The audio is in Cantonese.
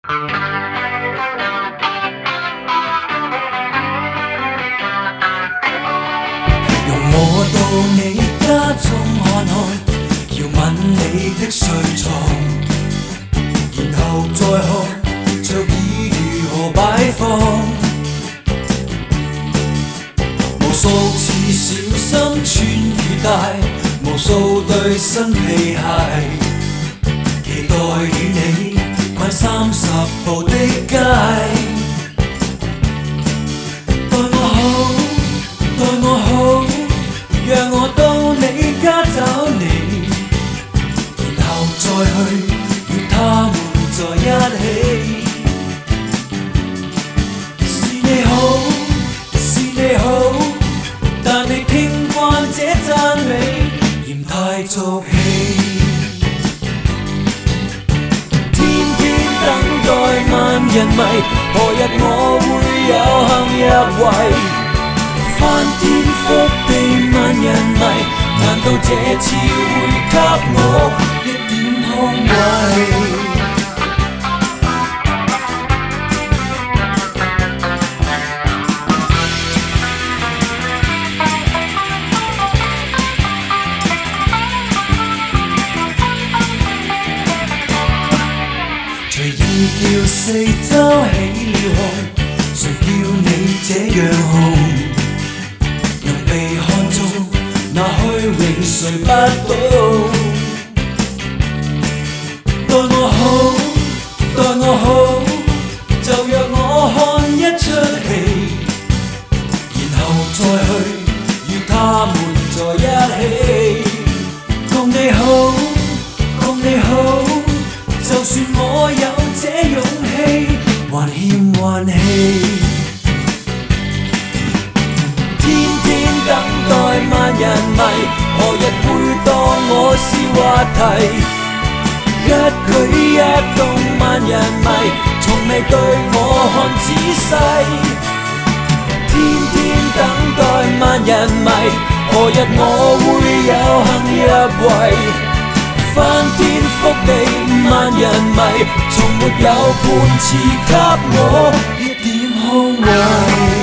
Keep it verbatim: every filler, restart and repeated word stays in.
容我到你家中看看，要吻你的睡床，然後再看桌椅如何擺放。無數次小心穿與戴，無數對新皮鞋，期待與你逛三十步的街。待我好，待我好，讓我到你家找你，然後再去與他們在一起。是你好，是你好，但你聽慣這讚美，嫌太俗氣。天天等待萬人迷，何日我會有幸入圍？翻天覆地萬人迷，難道這次會給我一點空位？隨意叫四周起了哄，誰叫你這樣紅？被看中，那虛榮誰不懂？待我好，待我好，就讓我看一出戲，然後再去與他們在一起。共你好，共你好，就算我有這勇氣，還欠運氣。等待萬人迷，何日會當我是話題？一舉一動萬人迷，從未對我看仔細。天天等待萬人迷，何日我會有幸入圍？翻天覆地萬人迷，從沒有半次給我一點空位。